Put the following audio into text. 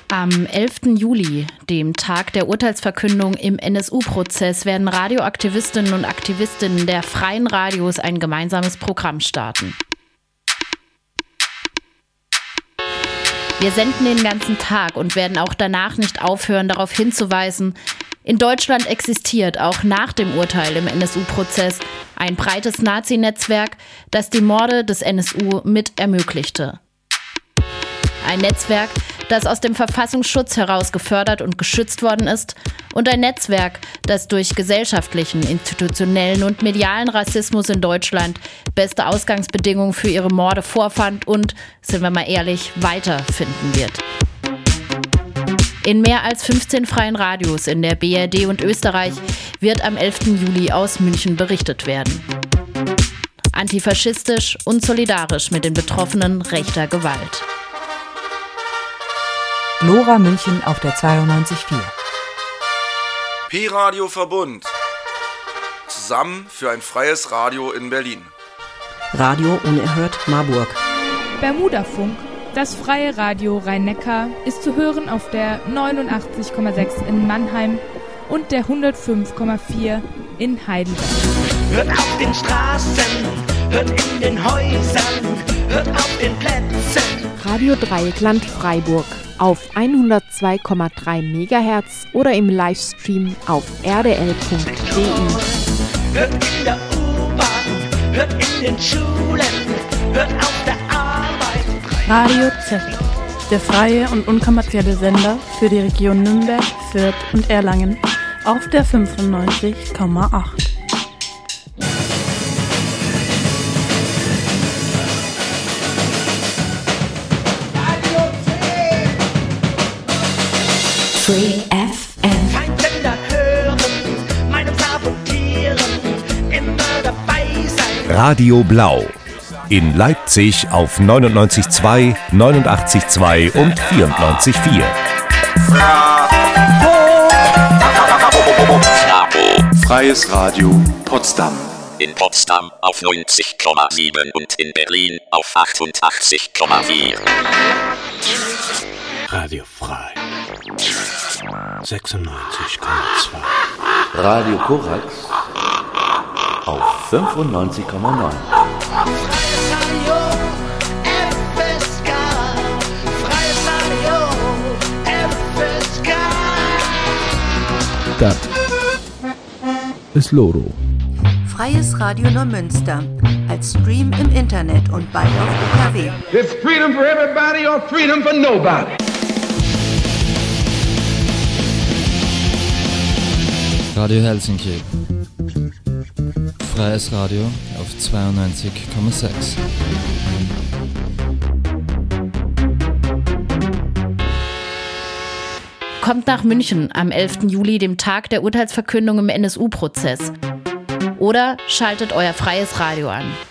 Am 11. Juli, dem Tag der Urteilsverkündung im NSU-Prozess, werden Radioaktivistinnen und Aktivistinnen der freien Radios ein gemeinsames Programm starten. Wir senden den ganzen Tag und werden auch danach nicht aufhören, darauf hinzuweisen, in Deutschland existiert auch nach dem Urteil im NSU-Prozess ein breites Nazi-Netzwerk, das die Morde des NSU mit ermöglichte. Ein Netzwerk, das aus dem Verfassungsschutz heraus gefördert und geschützt worden ist, und ein Netzwerk, das durch gesellschaftlichen, institutionellen und medialen Rassismus in Deutschland beste Ausgangsbedingungen für ihre Morde vorfand und, sind wir mal ehrlich, weiterfinden wird. In mehr als 15 freien Radios in der BRD und Österreich wird am 11. Juli aus München berichtet werden. Antifaschistisch und solidarisch mit den Betroffenen rechter Gewalt. Lora München auf der 92.4. Pi-Radio Verbund. Zusammen für ein freies Radio in Berlin. Radio Unerhört Marburg. Bermudafunk, das freie Radio Rhein-Neckar, ist zu hören auf der 89,6 in Mannheim und der 105,4 in Heidelberg. Hört auf den Straßen, hört in den Häusern, hört auf den Plätzen. Radio Dreieckland Freiburg auf 102,3 MHz oder im Livestream auf rdl.de. Hört in der U-Bahn, hört in den Schulen, hört auf der Arbeit. Radio Z, der freie und unkommerzielle Sender für die Region Nürnberg, Fürth und Erlangen auf der 95,8. Free FM. Feindländer hören, meinem sabotieren, immer dabei sein. Radio Blau. In Leipzig auf 99,2, 89,2 und 94,4. Freies Radio Potsdam. In Potsdam auf 90,7 und in Berlin auf 88,4. Radio Frei. 96,2. Radio Korax auf 95,9. Freies Radio, FSK. Freies Radio, FSK. Das ist Loro. Freies Radio Neumünster. Als Stream im Internet und bald auf UKW. It's freedom for everybody or freedom for nobody. Radio Helsinki. Freies Radio auf 92,6. Kommt nach München am 11. Juli, dem Tag der Urteilsverkündung im NSU-Prozess. Oder schaltet euer freies Radio an.